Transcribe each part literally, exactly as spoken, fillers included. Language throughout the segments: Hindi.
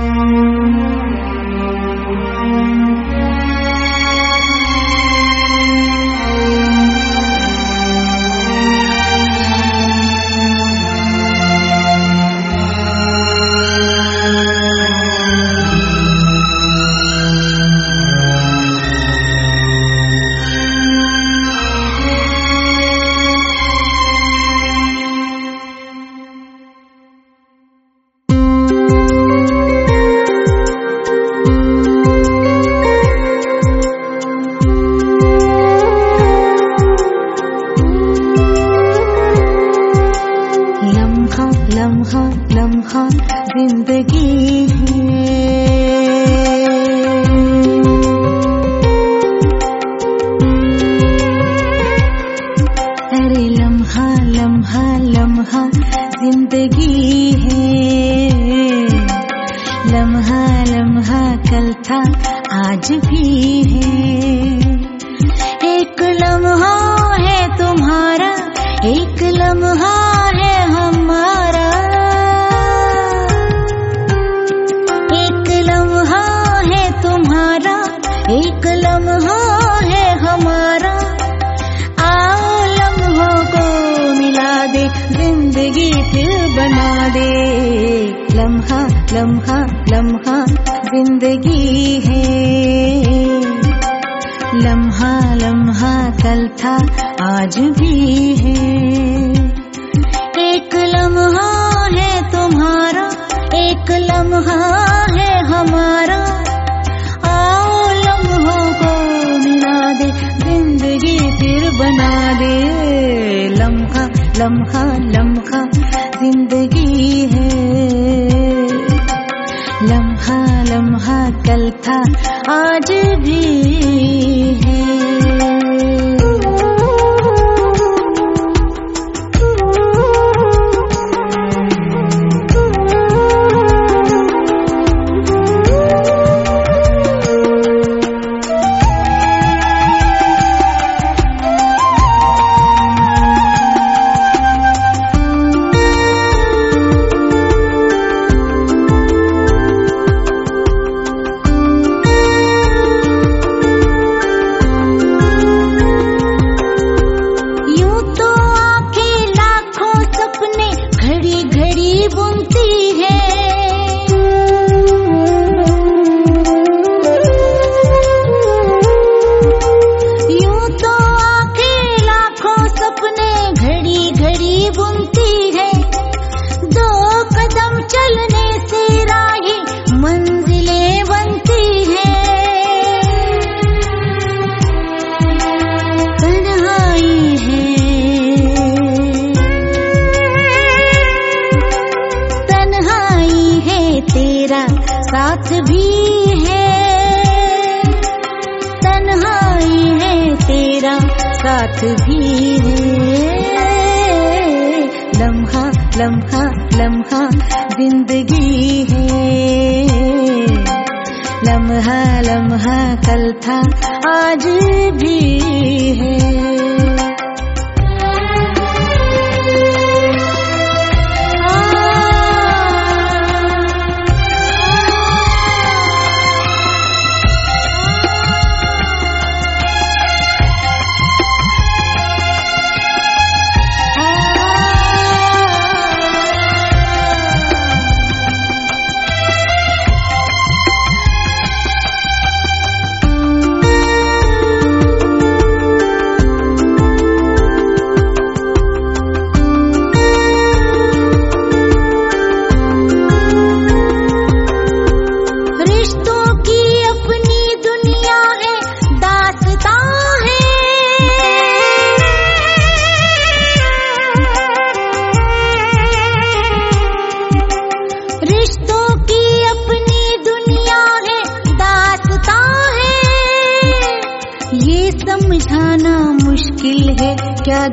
क्या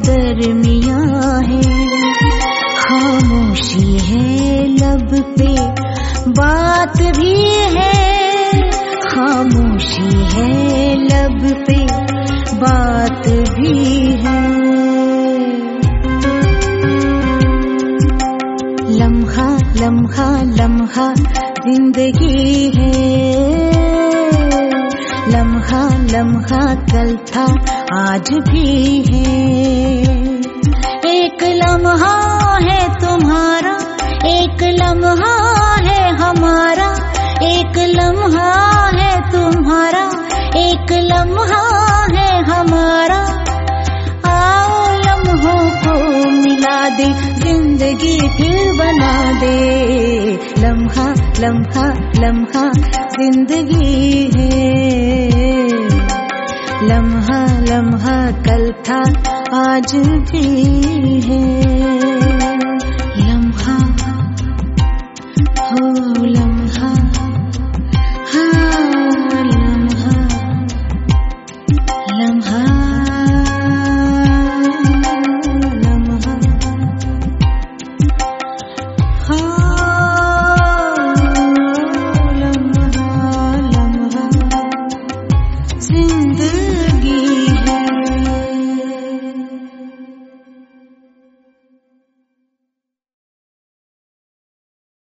दरमियाँ है, खामोशी है लब पे, बात भी है, खामोशी है लब पे, बात भी है। लम्हा लम्हा लम्हा जिंदगी है, लम्हा लम्हा कल था आज भी है। एक लम्हा है तुम्हारा, एक लम्हा है हमारा, एक लम्हा है तुम्हारा, एक लम्हा है हमारा। आओ लम्हों को मिला दे, जिंदगी फिर बना दे। लम्हा लम्हा लम्हा जिंदगी है, लम्हा लम्हा कल था आज भी है। लम्हा हो लम्हा